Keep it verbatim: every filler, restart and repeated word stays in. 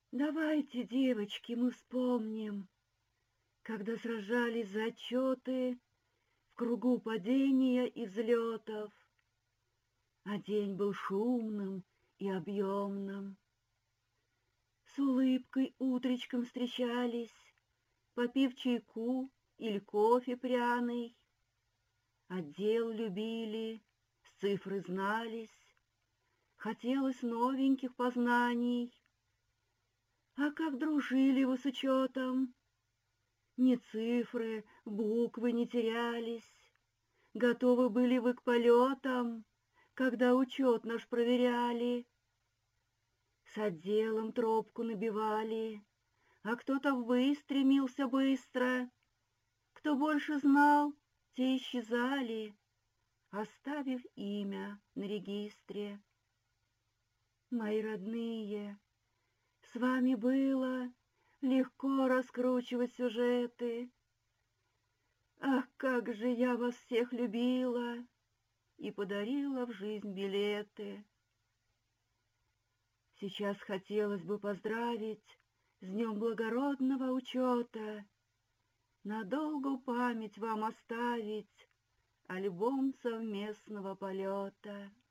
Давайте, девочки, мы вспомним, когда сражались за отчеты в кругу падения и взлетов, а день был шумным и объемным. С улыбкой утречком встречались, попив чайку или кофе пряный. Отдел любили, с цифры знались, хотелось новеньких познаний. А как дружили вы с учетом? Ни цифры, буквы не терялись, готовы были вы к полетам, когда учет наш проверяли. С отделом тропку набивали, а кто-то ввысь стремился быстро. Кто больше знал, те исчезали, оставив имя на регистре. Мои родные, с вами было легко раскручивать сюжеты. Ах, как же я вас всех любила и подарила в жизнь билеты. Сейчас хотелось бы поздравить с днем благородного учета, надолго память вам оставить альбом совместного полета.